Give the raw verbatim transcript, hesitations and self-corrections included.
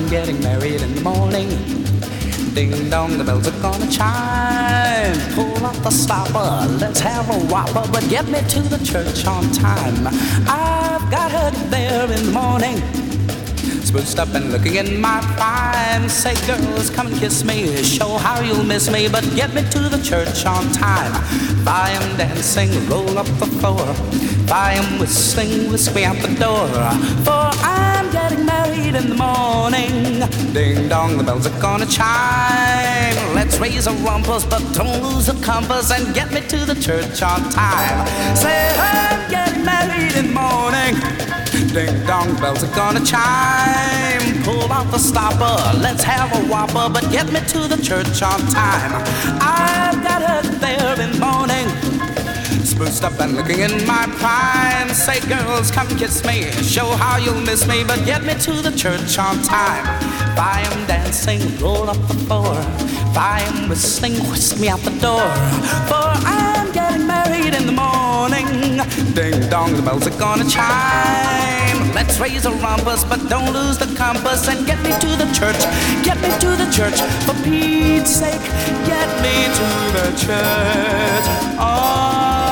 I'm getting married in the morning. Ding dong, the bells are gonna chime. Pull up the stopper, let's have a whopper, but get me to the church on time. I've got her there in the morning, spruced up and looking in my prime. Say, girls, come and kiss me, show how you'll miss me, but get me to the church on time. If I am dancing, roll up the floor. If I am whistling, whisk me out the door. For I'm getting married in the morning. Ding dong, the bells are gonna chime. Let's raise our rumpus, but don't lose the compass, and get me to the church on time. Say, I'm getting married in the morning. Ding dong, bells are gonna chime. Pull out the stopper, let's have a whopper, but get me to the church on time. I've got her there in the morning, spruced up and looking in my prime. Say, girls, come kiss me, show how you'll miss me, but get me to the church on time. If I am dancing, roll up the floor. If I am whistling, whisk me out the door. For I'm getting married in the morning. Ding dong, the bells are gonna chime. Let's raise a rumpus, but don't lose the compass, and get me to the church. Get me to the church, for Pete's sake. Get me to the church. Oh.